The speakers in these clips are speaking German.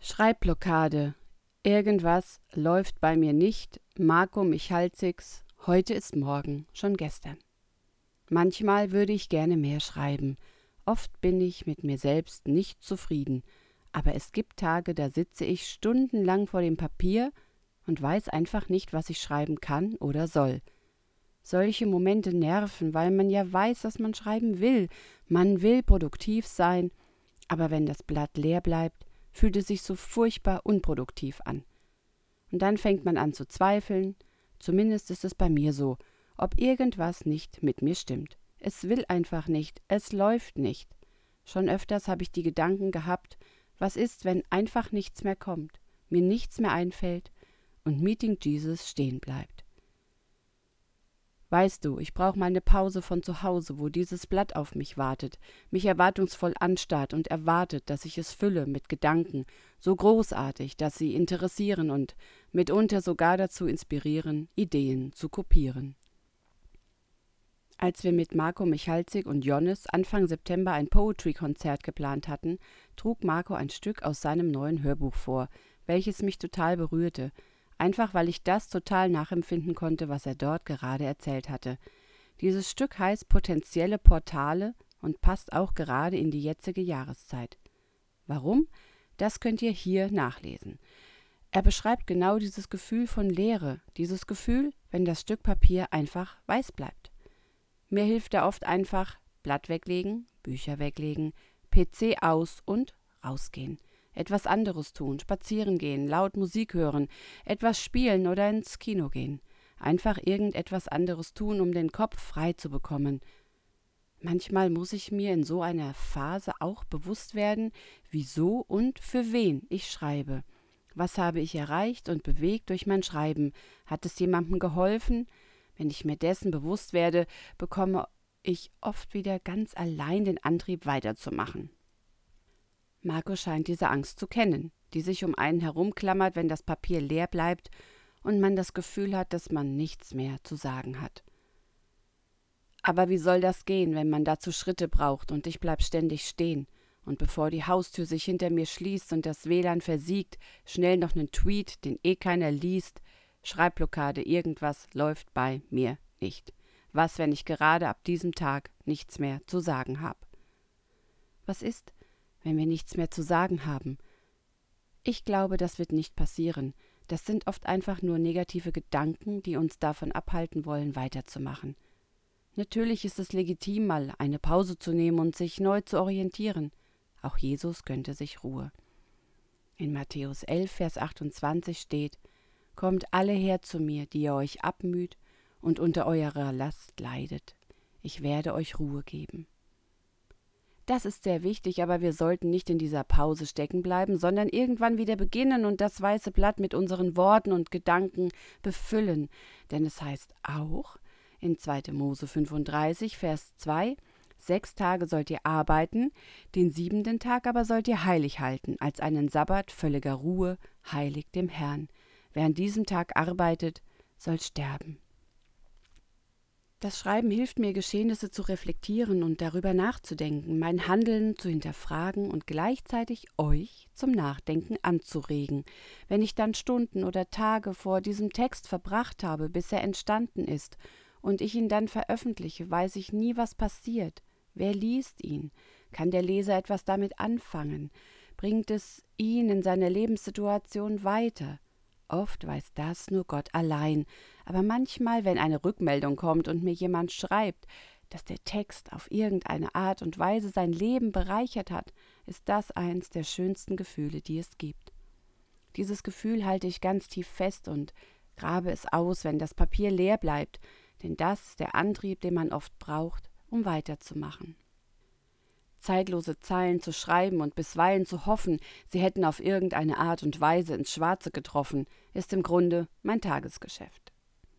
Schreibblockade. Irgendwas läuft bei mir nicht. Marco Michalzigs. Heute ist morgen, schon gestern. Manchmal würde ich gerne mehr schreiben. Oft bin ich mit mir selbst nicht zufrieden. Aber es gibt Tage, da sitze ich stundenlang vor dem Papier und weiß einfach nicht, was ich schreiben kann oder soll. Solche Momente nerven, weil man ja weiß, dass man schreiben will. Man will produktiv sein. Aber wenn das Blatt leer bleibt, fühlt es sich so furchtbar unproduktiv an. Und dann fängt man an zu zweifeln, zumindest ist es bei mir so, ob irgendwas nicht mit mir stimmt. Es will einfach nicht, es läuft nicht. Schon öfters habe ich die Gedanken gehabt, was ist, wenn einfach nichts mehr kommt, mir nichts mehr einfällt und Meeting Jesus stehen bleibt. Weißt du, ich brauche mal eine Pause von zu Hause, wo dieses Blatt auf mich wartet, mich erwartungsvoll anstarrt und erwartet, dass ich es fülle mit Gedanken, so großartig, dass sie interessieren und mitunter sogar dazu inspirieren, Ideen zu kopieren. Als wir mit Marco Michalzig und Jonnes Anfang September ein Poetry-Konzert geplant hatten, trug Marco ein Stück aus seinem neuen Hörbuch vor, welches mich total berührte, einfach weil ich das total nachempfinden konnte, was er dort gerade erzählt hatte. Dieses Stück heißt Potenzielle Portale und passt auch gerade in die jetzige Jahreszeit. Warum? Das könnt ihr hier nachlesen. Er beschreibt genau dieses Gefühl von Leere, dieses Gefühl, wenn das Stück Papier einfach weiß bleibt. Mir hilft da oft einfach Blatt weglegen, Bücher weglegen, PC aus und rausgehen. Etwas anderes tun, spazieren gehen, laut Musik hören, etwas spielen oder ins Kino gehen. Einfach irgendetwas anderes tun, um den Kopf frei zu bekommen. Manchmal muss ich mir in so einer Phase auch bewusst werden, wieso und für wen ich schreibe. Was habe ich erreicht und bewegt durch mein Schreiben? Hat es jemandem geholfen? Wenn ich mir dessen bewusst werde, bekomme ich oft wieder ganz allein den Antrieb weiterzumachen. Marco scheint diese Angst zu kennen, die sich um einen herumklammert, wenn das Papier leer bleibt und man das Gefühl hat, dass man nichts mehr zu sagen hat. Aber wie soll das gehen, wenn man dazu Schritte braucht und ich bleib ständig stehen? Und bevor die Haustür sich hinter mir schließt und das WLAN versiegt, schnell noch nen Tweet, den keiner liest. Schreibblockade, irgendwas läuft bei mir nicht. Was, wenn ich gerade ab diesem Tag nichts mehr zu sagen habe? Was ist, wenn wir nichts mehr zu sagen haben? Ich glaube, das wird nicht passieren. Das sind oft einfach nur negative Gedanken, die uns davon abhalten wollen, weiterzumachen. Natürlich ist es legitim, mal eine Pause zu nehmen und sich neu zu orientieren. Auch Jesus gönnte sich Ruhe. In Matthäus 11, Vers 28 steht: Kommt alle her zu mir, die ihr euch abmüht und unter eurer Last leidet. Ich werde euch Ruhe geben. Das ist sehr wichtig, aber wir sollten nicht in dieser Pause stecken bleiben, sondern irgendwann wieder beginnen und das weiße Blatt mit unseren Worten und Gedanken befüllen. Denn es heißt auch in 2. Mose 35, Vers 2, 6 Tage sollt ihr arbeiten, den 7. Tag aber sollt ihr heilig halten, als einen Sabbat völliger Ruhe, heilig dem Herrn. Wer an diesem Tag arbeitet, soll sterben. Das Schreiben hilft mir, Geschehnisse zu reflektieren und darüber nachzudenken, mein Handeln zu hinterfragen und gleichzeitig euch zum Nachdenken anzuregen. Wenn ich dann Stunden oder Tage vor diesem Text verbracht habe, bis er entstanden ist, und ich ihn dann veröffentliche, weiß ich nie, was passiert. Wer liest ihn? Kann der Leser etwas damit anfangen? Bringt es ihn in seiner Lebenssituation weiter? Oft weiß das nur Gott allein, aber manchmal, wenn eine Rückmeldung kommt und mir jemand schreibt, dass der Text auf irgendeine Art und Weise sein Leben bereichert hat, ist das eins der schönsten Gefühle, die es gibt. Dieses Gefühl halte ich ganz tief fest und grabe es aus, wenn das Papier leer bleibt, denn das ist der Antrieb, den man oft braucht, um weiterzumachen. Zeitlose Zeilen zu schreiben und bisweilen zu hoffen, sie hätten auf irgendeine Art und Weise ins Schwarze getroffen, ist im Grunde mein Tagesgeschäft.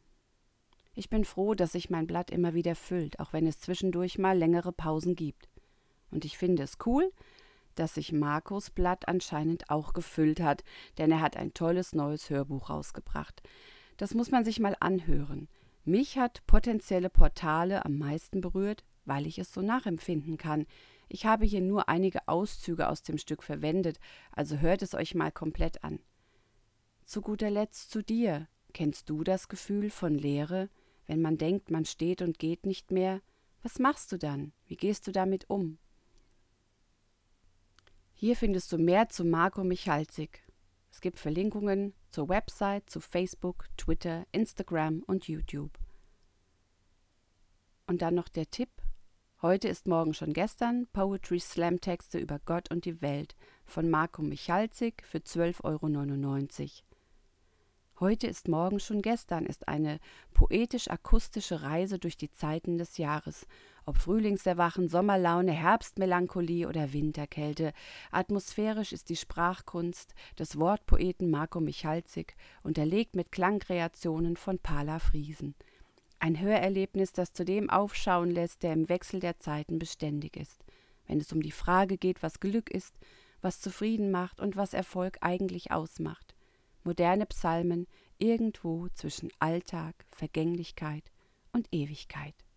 Ich bin froh, dass sich mein Blatt immer wieder füllt, auch wenn es zwischendurch mal längere Pausen gibt. Und ich finde es cool, dass sich Marcos Blatt anscheinend auch gefüllt hat, denn er hat ein tolles neues Hörbuch rausgebracht. Das muss man sich mal anhören. Mich hat Potenzielle Portale am meisten berührt, weil ich es so nachempfinden kann. Ich habe hier nur einige Auszüge aus dem Stück verwendet, also hört es euch mal komplett an. Zu guter Letzt zu dir. Kennst du das Gefühl von Leere, wenn man denkt, man steht und geht nicht mehr? Was machst du dann? Wie gehst du damit um? Hier findest du mehr zu Marco Michalzik. Es gibt Verlinkungen zur Website, zu Facebook, Twitter, Instagram und YouTube. Und dann noch der Tipp. Heute ist morgen schon gestern, Poetry Slam Texte über Gott und die Welt von Marco Michalzik für 12,99 €. Heute ist morgen schon gestern ist eine poetisch-akustische Reise durch die Zeiten des Jahres. Ob Frühlingserwachen, Sommerlaune, Herbstmelancholie oder Winterkälte. Atmosphärisch ist die Sprachkunst des Wortpoeten Marco Michalzik, unterlegt mit Klangkreationen von Pala Friesen. Ein Hörerlebnis, das zudem aufschauen lässt, der im Wechsel der Zeiten beständig ist. Wenn es um die Frage geht, was Glück ist, was zufrieden macht und was Erfolg eigentlich ausmacht. Moderne Psalmen irgendwo zwischen Alltag, Vergänglichkeit und Ewigkeit.